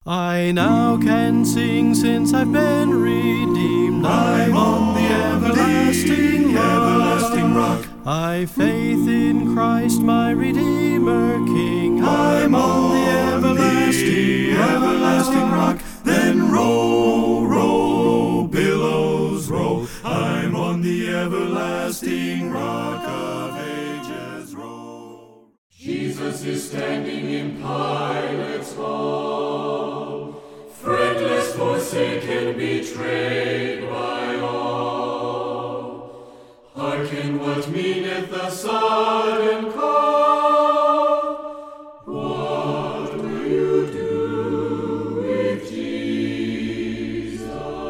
I now can sing since I've been redeemed. I'm on the everlasting rock. I've faith in Christ my Redeemer King. I'm on the everlasting rock. Then roll, roll, billows roll. I'm on the everlasting rock of ages roll. Jesus is standing in Pilate's hall, friendless, forsaken, betrayed by all. Hearken what meaneth the sudden call. What will you do with Jesus?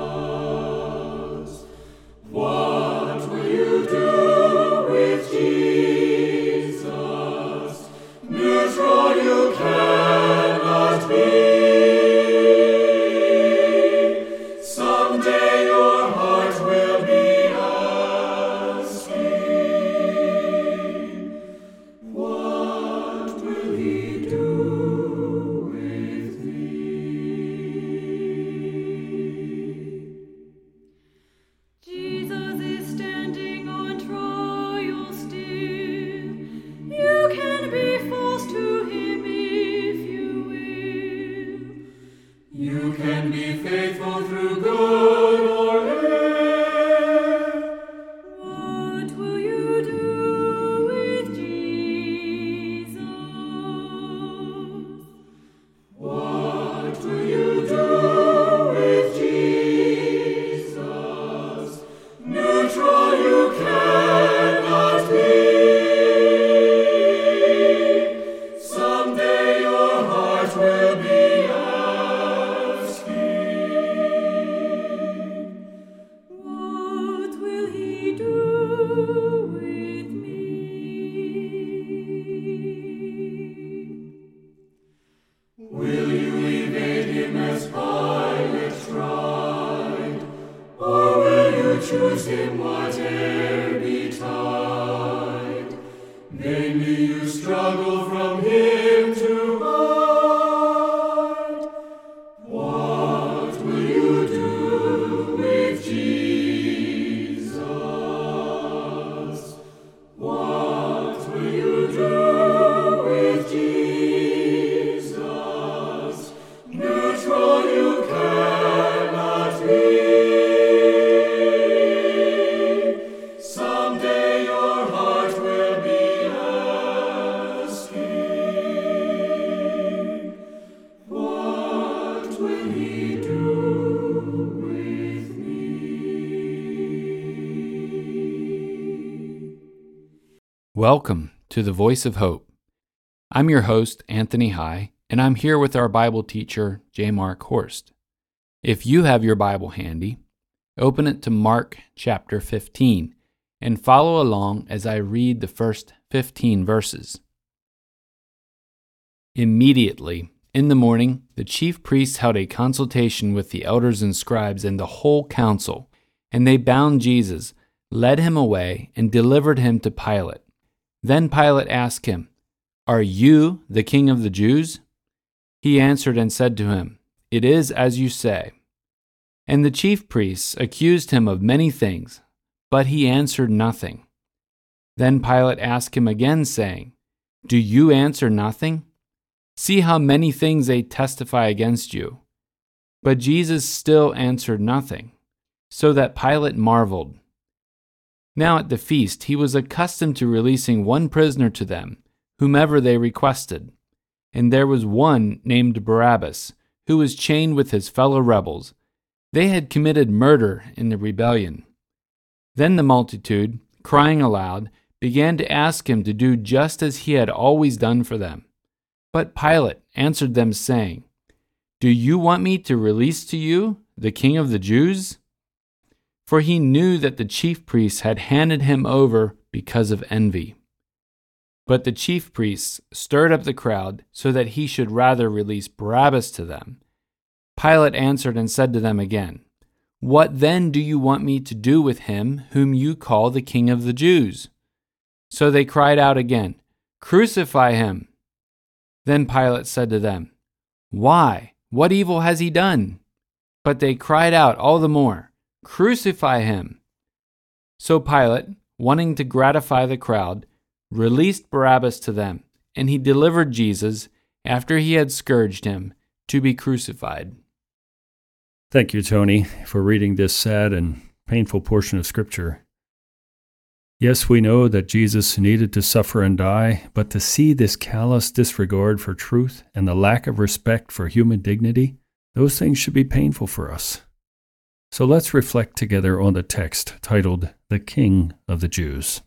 What will you do with Jesus? Neutral you cannot be. Someday your heart will be asking, what will he do with me? Jesus is standing on trial still. You can be false to him if you will. You can be faithful through good or ill. What will you do with Jesus? What will you do with Jesus? Neutral you cannot be. Someday your heart will be asking, What will he do with me? will you evade him as Pilate tried, or will you choose him whate'er betide? Vainly you struggle from him to hide. What will you do with Jesus? What will you do with Jesus? Neutral you cannot be. Someday your heart will be asking, what will he do with me? Welcome to the Voice of Hope. I'm your host, Anthony High, and I'm here with our Bible teacher, J. Mark Horst. If you have your Bible handy, open it to Mark chapter 15 and follow along as I read the first 15 verses. Immediately, in the morning, the chief priests held a consultation with the elders and scribes and the whole council, and they bound Jesus, led him away, and delivered him to Pilate. Then Pilate asked him, "Are you the king of the Jews?" He answered and said to him, "It is as you say." And the chief priests accused him of many things, but he answered nothing. Then Pilate asked him again, saying, "Do you answer nothing? See how many things they testify against you." But Jesus still answered nothing, so that Pilate marveled. Now at the feast he was accustomed to releasing one prisoner to them, whomever they requested. And there was one named Barabbas, who was chained with his fellow rebels. They had committed murder in the rebellion. Then the multitude, crying aloud, began to ask him to do just as he had always done for them. But Pilate answered them, saying, "Do you want me to release to you the king of the Jews?" For he knew that the chief priests had handed him over because of envy. But the chief priests stirred up the crowd so that he should rather release Barabbas to them. Pilate answered and said to them again, "What then do you want me to do with him whom you call the King of the Jews?" So they cried out again, "Crucify him!" Then Pilate said to them, "Why? What evil has he done?" But they cried out all the more, "Crucify him!" So Pilate, wanting to gratify the crowd, released Barabbas to them, and he delivered Jesus, after he had scourged him, to be crucified. Thank you, Tony, for reading this sad and painful portion of Scripture. Yes, we know that Jesus needed to suffer and die, but to see this callous disregard for truth and the lack of respect for human dignity, those things should be painful for us. So let's reflect together on the text titled, "The King of the Jews."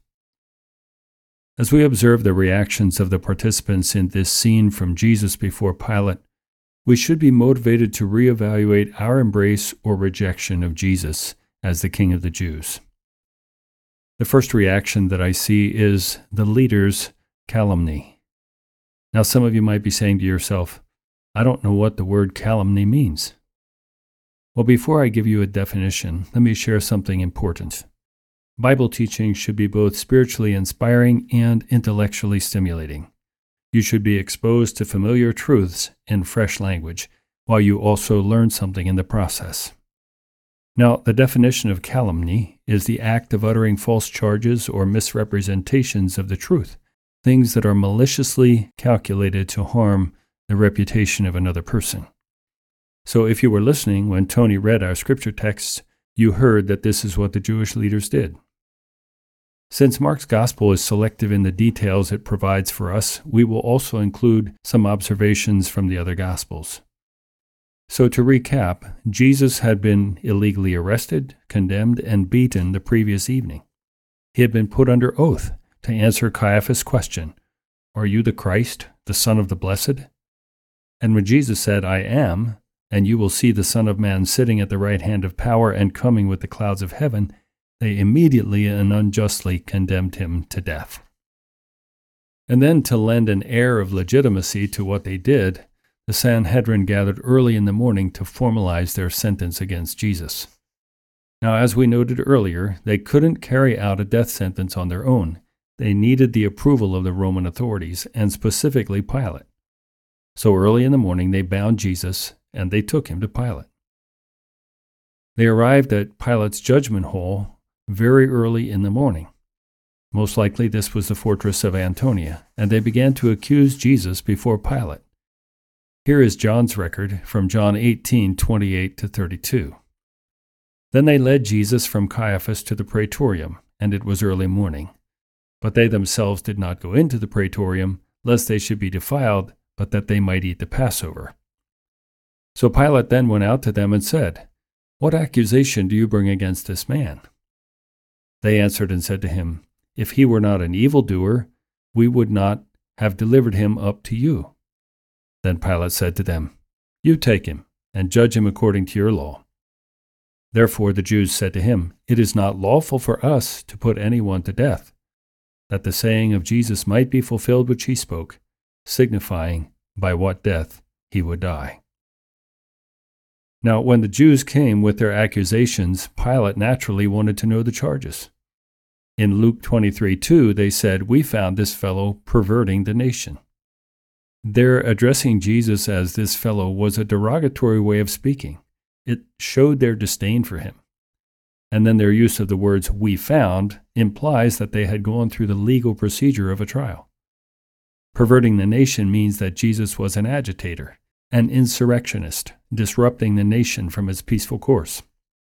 As we observe the reactions of the participants in this scene from Jesus before Pilate, we should be motivated to reevaluate our embrace or rejection of Jesus as the King of the Jews. The first reaction that I see is the leader's calumny. Now, some of you might be saying to yourself, "I don't know what the word calumny means." Well, before I give you a definition, let me share something important. Bible teaching should be both spiritually inspiring and intellectually stimulating. You should be exposed to familiar truths in fresh language, while you also learn something in the process. Now, the definition of calumny is the act of uttering false charges or misrepresentations of the truth, things that are maliciously calculated to harm the reputation of another person. So if you were listening when Tony read our scripture text, you heard that this is what the Jewish leaders did. Since Mark's gospel is selective in the details it provides for us, we will also include some observations from the other gospels. So to recap, Jesus had been illegally arrested, condemned, and beaten the previous evening. He had been put under oath to answer Caiaphas' question, "Are you the Christ, the Son of the Blessed?" And when Jesus said, "I am, and you will see the Son of Man sitting at the right hand of power and coming with the clouds of heaven," they immediately and unjustly condemned him to death. And then to lend an air of legitimacy to what they did, the Sanhedrin gathered early in the morning to formalize their sentence against Jesus. Now, as we noted earlier, they couldn't carry out a death sentence on their own. They needed the approval of the Roman authorities, and specifically Pilate. So early in the morning, they bound Jesus, and they took him to Pilate. They arrived at Pilate's judgment hall very early in the morning. Most likely this was the fortress of Antonia, and they began to accuse Jesus before Pilate. Here is John's record from John 18:28-32. Then they led Jesus from Caiaphas to the praetorium, and it was early morning. But they themselves did not go into the praetorium, lest they should be defiled, but that they might eat the Passover. So Pilate then went out to them and said, "What accusation do you bring against this man?" They answered and said to him, "If he were not an evildoer, we would not have delivered him up to you." Then Pilate said to them, "You take him, and judge him according to your law." Therefore the Jews said to him, "It is not lawful for us to put anyone to death," that the saying of Jesus might be fulfilled which he spoke, signifying by what death he would die. Now, when the Jews came with their accusations, Pilate naturally wanted to know the charges. In Luke 23:2, they said, "We found this fellow perverting the nation." Their addressing Jesus as this fellow was a derogatory way of speaking. It showed their disdain for him. And then their use of the words "we found" implies that they had gone through the legal procedure of a trial. Perverting the nation means that Jesus was an agitator, an insurrectionist, disrupting the nation from its peaceful course.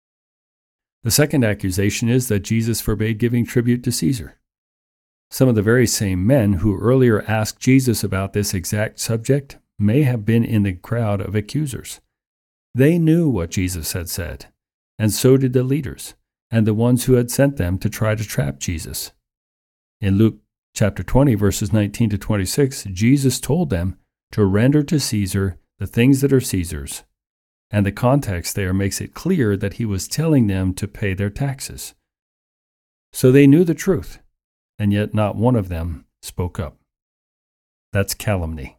The second accusation is that Jesus forbade giving tribute to Caesar. Some of the very same men who earlier asked Jesus about this exact subject may have been in the crowd of accusers. They knew what Jesus had said, and so did the leaders, and the ones who had sent them to try to trap Jesus. In Luke chapter 20, verses 19-26, Jesus told them to render to Caesar the things that are Caesar's, and the context there makes it clear that he was telling them to pay their taxes. So they knew the truth, and yet not one of them spoke up. That's calumny.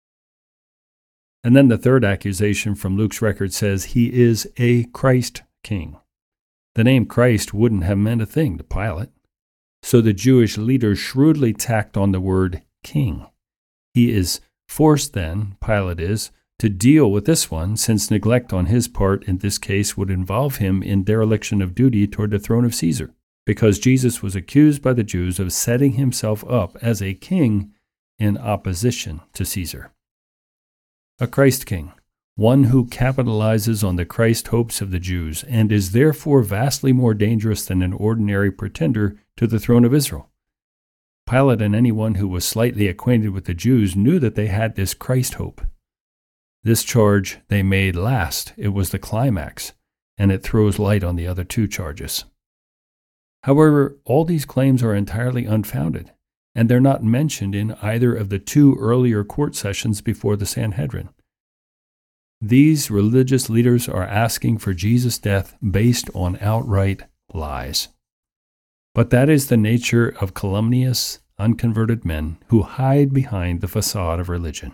And then the third accusation from Luke's record says he is a Christ king. The name Christ wouldn't have meant a thing to Pilate. So the Jewish leaders shrewdly tacked on the word king. He is forced then, Pilate is, to deal with this one, since neglect on his part in this case would involve him in dereliction of duty toward the throne of Caesar, because Jesus was accused by the Jews of setting himself up as a king in opposition to Caesar. A Christ king, one who capitalizes on the Christ hopes of the Jews and is therefore vastly more dangerous than an ordinary pretender to the throne of Israel. Pilate and anyone who was slightly acquainted with the Jews knew that they had this Christ hope. This charge they made last. It was the climax, and it throws light on the other two charges. However, all these claims are entirely unfounded, and they're not mentioned in either of the two earlier court sessions before the Sanhedrin. These religious leaders are asking for Jesus' death based on outright lies. But that is the nature of calumnious, unconverted men who hide behind the facade of religion.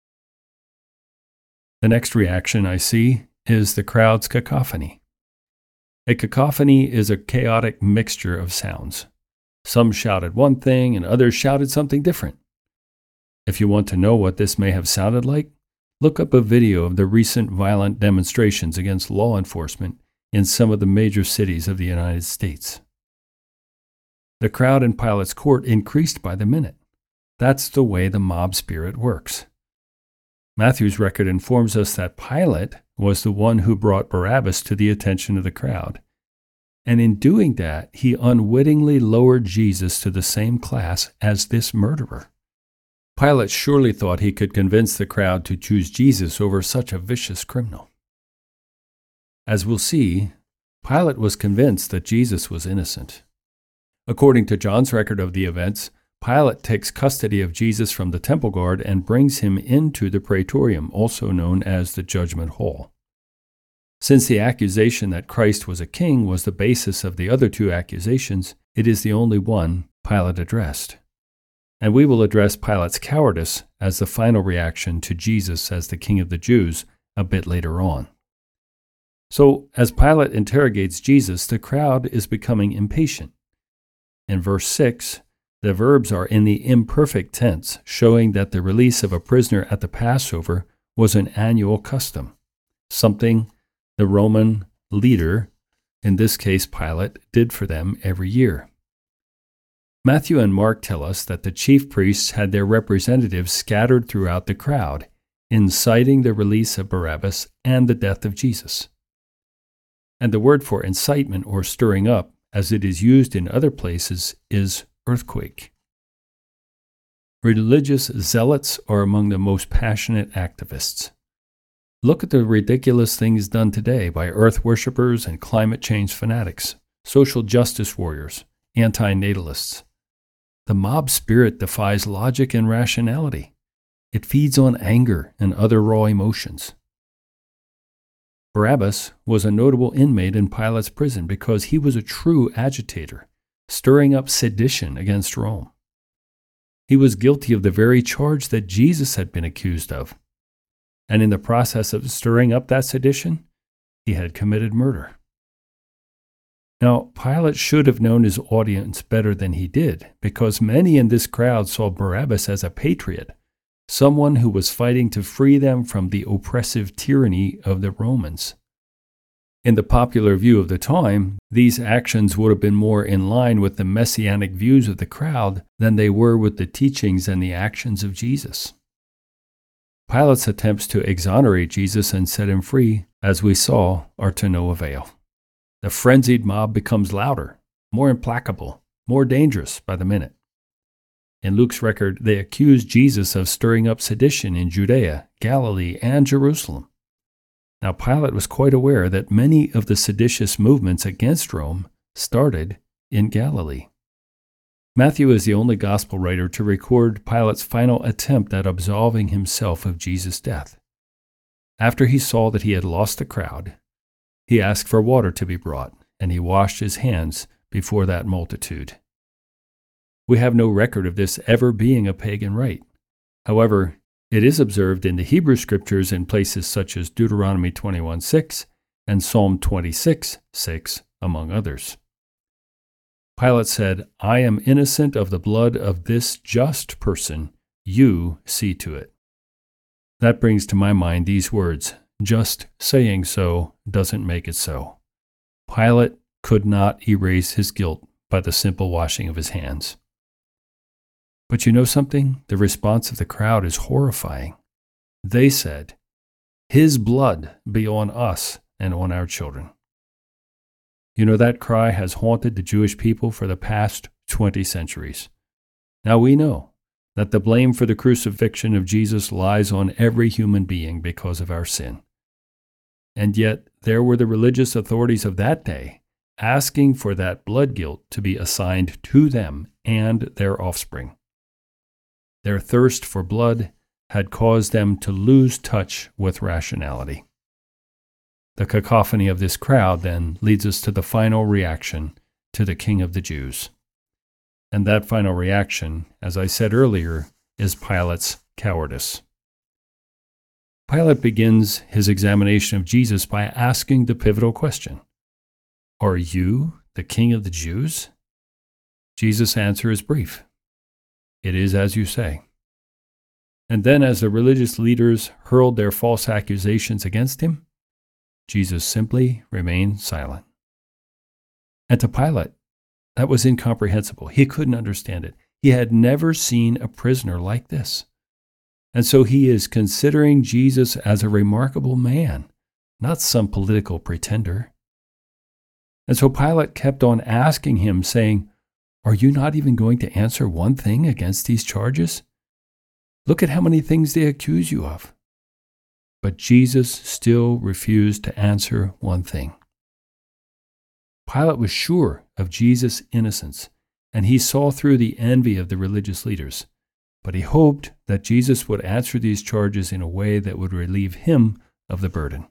The next reaction I see is the crowd's cacophony. A cacophony is a chaotic mixture of sounds. Some shouted one thing and others shouted something different. If you want to know what this may have sounded like, look up a video of the recent violent demonstrations against law enforcement in some of the major cities of the United States. The crowd in Pilate's court increased by the minute. That's the way the mob spirit works. Matthew's record informs us that Pilate was the one who brought Barabbas to the attention of the crowd. And in doing that, he unwittingly lowered Jesus to the same class as this murderer. Pilate surely thought he could convince the crowd to choose Jesus over such a vicious criminal. As we'll see, Pilate was convinced that Jesus was innocent. According to John's record of the events, Pilate takes custody of Jesus from the temple guard and brings him into the praetorium, also known as the judgment hall. Since the accusation that Christ was a king was the basis of the other two accusations, it is the only one Pilate addressed. And we will address Pilate's cowardice as the final reaction to Jesus as the King of the Jews a bit later on. So, as Pilate interrogates Jesus, the crowd is becoming impatient. In verse 6, the verbs are in the imperfect tense, showing that the release of a prisoner at the Passover was an annual custom, something the Roman leader, in this case Pilate, did for them every year. Matthew and Mark tell us that the chief priests had their representatives scattered throughout the crowd, inciting the release of Barabbas and the death of Jesus. And the word for incitement or stirring up, as it is used in other places, is earthquake. Religious zealots are among the most passionate activists. Look at the ridiculous things done today by earth worshippers and climate change fanatics, social justice warriors, anti-natalists. The mob spirit defies logic and rationality. It feeds on anger and other raw emotions. Barabbas was a notable inmate in Pilate's prison because he was a true agitator, stirring up sedition against Rome. He was guilty of the very charge that Jesus had been accused of. And in the process of stirring up that sedition, he had committed murder. Now, Pilate should have known his audience better than he did, because many in this crowd saw Barabbas as a patriot, someone who was fighting to free them from the oppressive tyranny of the Romans. In the popular view of the time, these actions would have been more in line with the messianic views of the crowd than they were with the teachings and the actions of Jesus. Pilate's attempts to exonerate Jesus and set him free, as we saw, are to no avail. The frenzied mob becomes louder, more implacable, more dangerous by the minute. In Luke's record, they accuse Jesus of stirring up sedition in Judea, Galilee, and Jerusalem. Now, Pilate was quite aware that many of the seditious movements against Rome started in Galilee. Matthew is the only gospel writer to record Pilate's final attempt at absolving himself of Jesus' death. After he saw that he had lost the crowd, he asked for water to be brought, and he washed his hands before that multitude. We have no record of this ever being a pagan rite. However, it is observed in the Hebrew Scriptures in places such as Deuteronomy 21:6 and Psalm 26:6, among others. Pilate said, "I am innocent of the blood of this just person. You see to it." That brings to my mind these words, "Just saying so doesn't make it so." Pilate could not erase his guilt by the simple washing of his hands. But you know something? The response of the crowd is horrifying. They said, "His blood be on us and on our children." You know, that cry has haunted the Jewish people for the past 20 centuries. Now we know that the blame for the crucifixion of Jesus lies on every human being because of our sin. And yet, there were the religious authorities of that day asking for that blood guilt to be assigned to them and their offspring. Their thirst for blood had caused them to lose touch with rationality. The cacophony of this crowd then leads us to the final reaction to the King of the Jews. And that final reaction, as I said earlier, is Pilate's cowardice. Pilate begins his examination of Jesus by asking the pivotal question, "Are you the King of the Jews?" Jesus' answer is brief. "It is as you say." And then as the religious leaders hurled their false accusations against him, Jesus simply remained silent. And to Pilate, that was incomprehensible. He couldn't understand it. He had never seen a prisoner like this. And so he is considering Jesus as a remarkable man, not some political pretender. And so Pilate kept on asking him, saying, "Are you not even going to answer one thing against these charges? Look at how many things they accuse you of." But Jesus still refused to answer one thing. Pilate was sure of Jesus' innocence, and he saw through the envy of the religious leaders. But he hoped that Jesus would answer these charges in a way that would relieve him of the burden.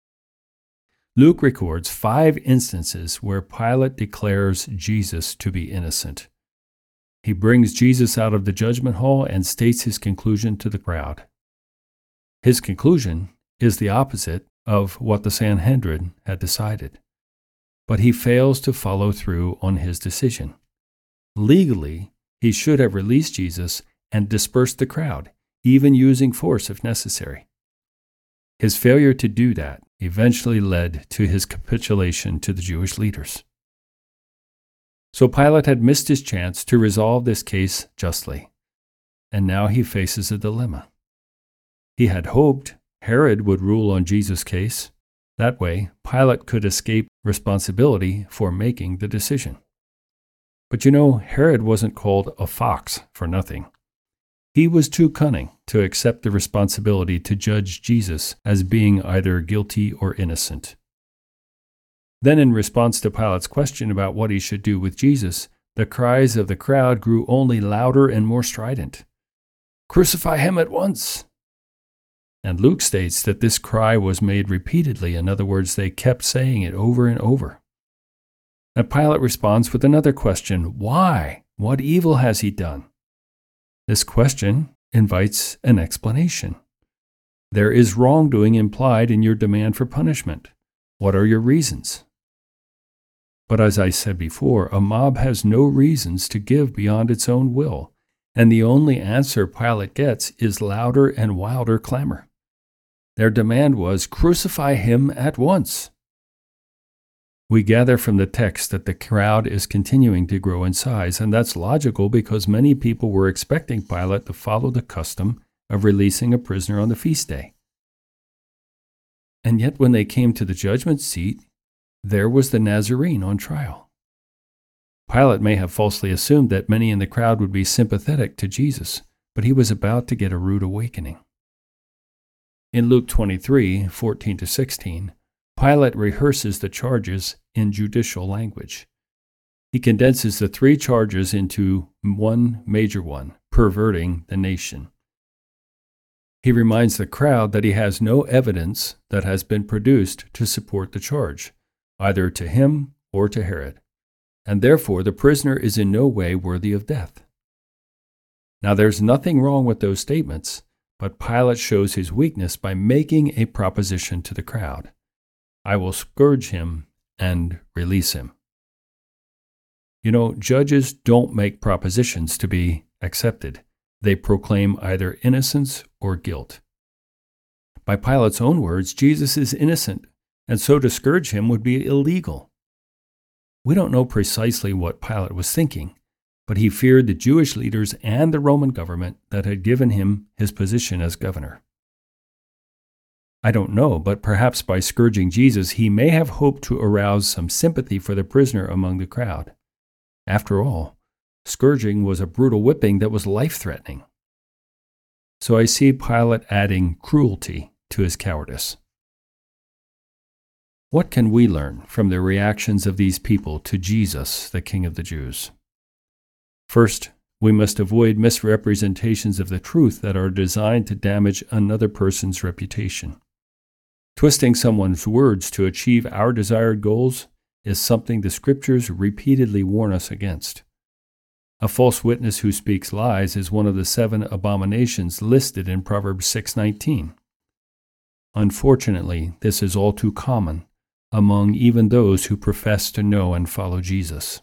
Luke records 5 instances where Pilate declares Jesus to be innocent. He brings Jesus out of the judgment hall and states his conclusion to the crowd. His conclusion is the opposite of what the Sanhedrin had decided. But he fails to follow through on his decision. Legally, he should have released Jesus and dispersed the crowd, even using force if necessary. His failure to do that eventually led to his capitulation to the Jewish leaders. So Pilate had missed his chance to resolve this case justly, and now he faces a dilemma. He had hoped Herod would rule on Jesus' case. That way, Pilate could escape responsibility for making the decision. But you know, Herod wasn't called a fox for nothing. He was too cunning to accept the responsibility to judge Jesus as being either guilty or innocent. Then, in response to Pilate's question about what he should do with Jesus, the cries of the crowd grew only louder and more strident. "Crucify him at once!" And Luke states that this cry was made repeatedly. In other words, they kept saying it over and over. And Pilate responds with another question: "Why? What evil has he done?" This question invites an explanation. There is wrongdoing implied in your demand for punishment. What are your reasons? But as I said before, a mob has no reasons to give beyond its own will, and the only answer Pilate gets is louder and wilder clamor. Their demand was, "Crucify him at once." We gather from the text that the crowd is continuing to grow in size, and that's logical because many people were expecting Pilate to follow the custom of releasing a prisoner on the feast day. And yet when they came to the judgment seat, there was the Nazarene on trial. Pilate may have falsely assumed that many in the crowd would be sympathetic to Jesus, but he was about to get a rude awakening. In Luke 23:14-16, Pilate rehearses the charges in judicial language. He condenses the 3 charges into one major one: perverting the nation. He reminds the crowd that he has no evidence that has been produced to support the charge, either to him or to Herod, and therefore the prisoner is in no way worthy of death. Now there's nothing wrong with those statements, but Pilate shows his weakness by making a proposition to the crowd: "I will scourge him and release him." You know, judges don't make propositions to be accepted. They proclaim either innocence or guilt. By Pilate's own words, Jesus is innocent, and so to scourge him would be illegal. We don't know precisely what Pilate was thinking, but he feared the Jewish leaders and the Roman government that had given him his position as governor. I don't know, but perhaps by scourging Jesus, he may have hoped to arouse some sympathy for the prisoner among the crowd. After all, scourging was a brutal whipping that was life-threatening. So I see Pilate adding cruelty to his cowardice. What can we learn from the reactions of these people to Jesus, the King of the Jews? First, we must avoid misrepresentations of the truth that are designed to damage another person's reputation. Twisting someone's words to achieve our desired goals is something the Scriptures repeatedly warn us against. A false witness who speaks lies is one of the 7 abominations listed in Proverbs 6:19. Unfortunately, this is all too common among even those who profess to know and follow Jesus.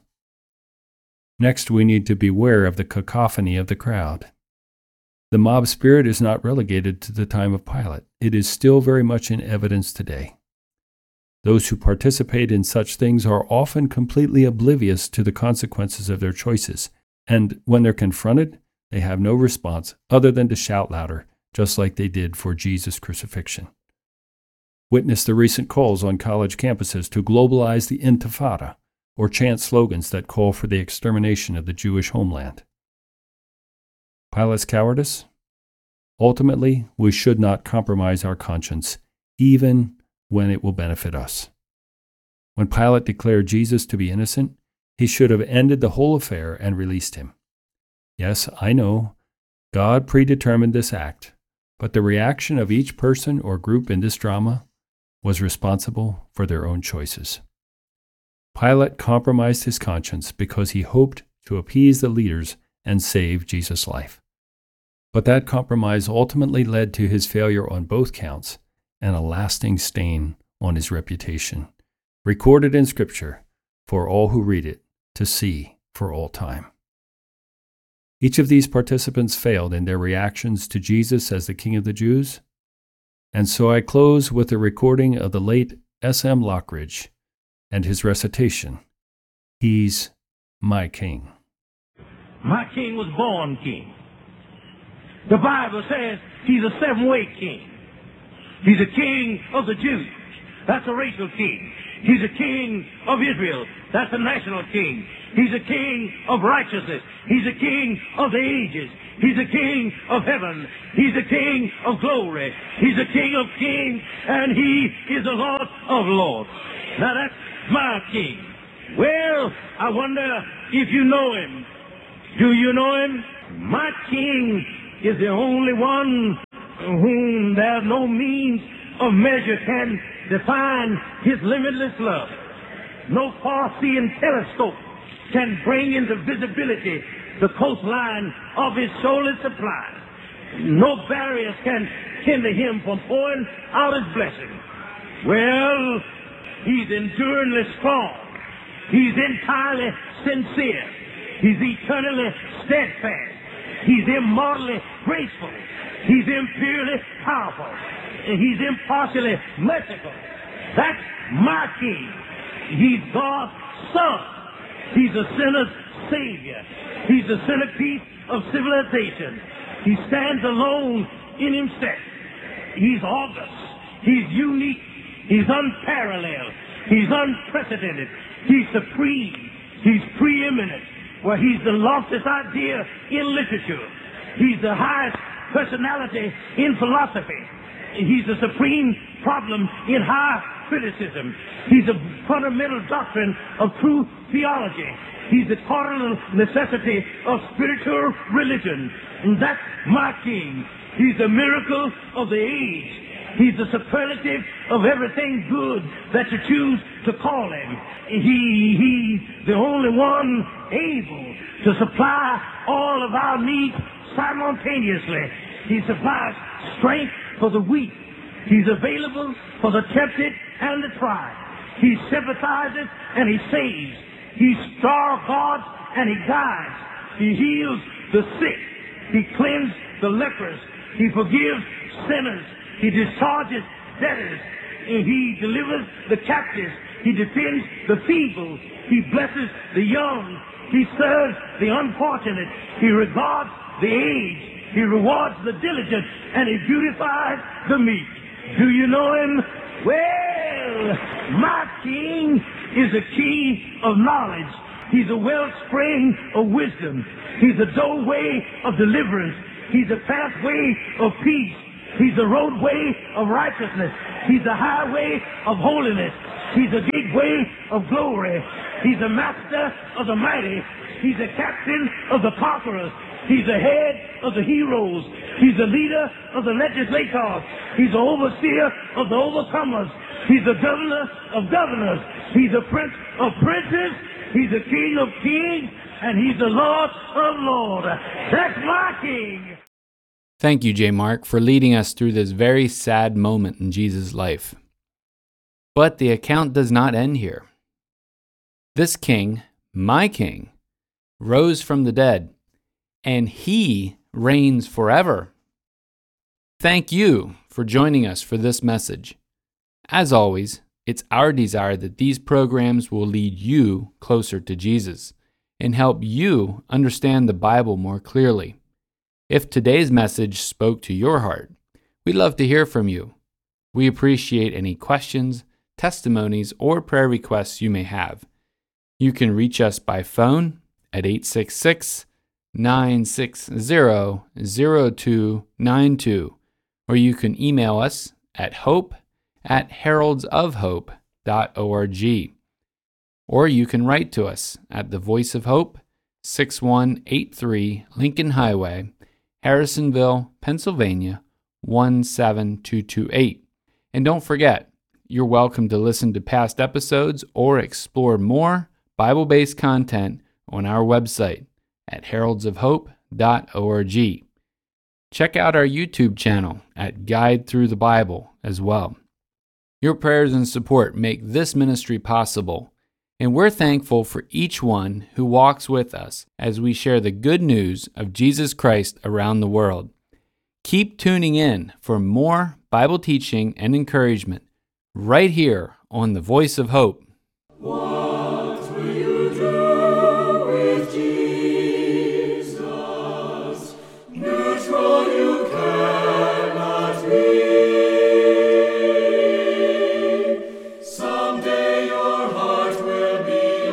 Next, we need to beware of the cacophony of the crowd. The mob spirit is not relegated to the time of Pilate. It is still very much in evidence today. Those who participate in such things are often completely oblivious to the consequences of their choices, and when they're confronted, they have no response other than to shout louder, just like they did for Jesus' crucifixion. Witness the recent calls on college campuses to globalize the Intifada, or chant slogans that call for the extermination of the Jewish homeland. Pilate's cowardice? Ultimately, we should not compromise our conscience, even when it will benefit us. When Pilate declared Jesus to be innocent, he should have ended the whole affair and released him. Yes, I know, God predetermined this act, but the reaction of each person or group in this drama was responsible for their own choices. Pilate compromised his conscience because he hoped to appease the leaders and save Jesus' life. But that compromise ultimately led to his failure on both counts and a lasting stain on his reputation, recorded in Scripture for all who read it to see for all time. Each of these participants failed in their reactions to Jesus as the King of the Jews, and so I close with a recording of the late S.M. Lockridge and his recitation, "He's my King." My king was born king. The Bible says he's a 7-way king. He's a king of the Jews. That's a racial king. He's a king of Israel. That's a national king. He's a king of righteousness. He's a king of the ages. He's a king of heaven. He's a king of glory. He's a king of kings, and he is the Lord of lords. Now that's my king. Well, I wonder if you know him. Do you know him? My king is the only one whom there's no means of measure can define his limitless love. No far-seeing telescope can bring into visibility the coastline of his soulless supply. No barriers can hinder him from pouring out his blessing. Well, he's enduringly strong. He's entirely sincere. He's eternally steadfast. He's immortally graceful. He's imperially powerful. And he's impartially merciful. That's my king. He's God's son. He's a sinner's savior. He's the centerpiece of civilization. He stands alone in himself. He's august. He's unique. He's unparalleled. He's unprecedented. He's supreme. He's preeminent. Well, he's the loftiest idea in literature. He's the highest personality in philosophy. He's the supreme problem in high criticism. He's a fundamental doctrine of true theology. He's the cardinal necessity of spiritual religion. And that's my king. He's the miracle of the age. He's the superlative of everything good that you choose to call him. He's the only one able to supply all of our needs simultaneously. He supplies strength for the weak. He's available for the tempted and the tried. He sympathizes and he saves. He guards and he guides. He heals the sick. He cleanses the lepers. He forgives sinners. He discharges debtors. He delivers the captives. He defends the feeble. He blesses the young. He serves the unfortunate. He regards the aged. He rewards the diligent, and he beautifies the meek. Do you know him? Well, my King is a king of knowledge. He's a wellspring of wisdom. He's a doorway of deliverance. He's a pathway of peace. He's a roadway of righteousness. He's a highway of holiness. He's a gateway of glory. He's a master of the mighty. He's a captain of the conquerors. He's the head of the heroes. He's the leader of the legislators. He's the overseer of the overcomers. He's the governor of governors. He's the prince of princes. He's the king of kings. And he's the Lord of lords. That's my King. Thank you, J. Mark, for leading us through this very sad moment in Jesus' life. But the account does not end here. This king, my King, rose from the dead, and he reigns forever. Thank you for joining us for this message. As always, it's our desire that these programs will lead you closer to Jesus and help you understand the Bible more clearly. If today's message spoke to your heart, we'd love to hear from you. We appreciate any questions, testimonies, or prayer requests you may have. You can reach us by phone at 866-960-0292, or you can email us at hope@heraldsofhope.org. Or you can write to us at The Voice of Hope, 6183 Lincoln Highway, Harrisonville, Pennsylvania, 17228. And don't forget, you're welcome to listen to past episodes or explore more Bible-based content on our website at heraldsofhope.org. Check out our YouTube channel at Guide Through the Bible as well. Your prayers and support make this ministry possible, and we're thankful for each one who walks with us as we share the good news of Jesus Christ around the world. Keep tuning in for more Bible teaching and encouragement right here on The Voice of Hope. What will you do with Jesus? Neutral you cannot be. Someday your heart will be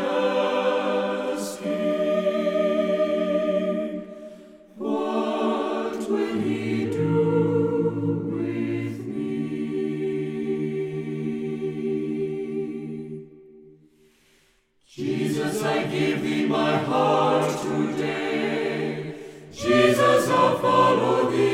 asking, what will he do with me? Jesus, I give thee my heart today. Jesus, I'll follow thee.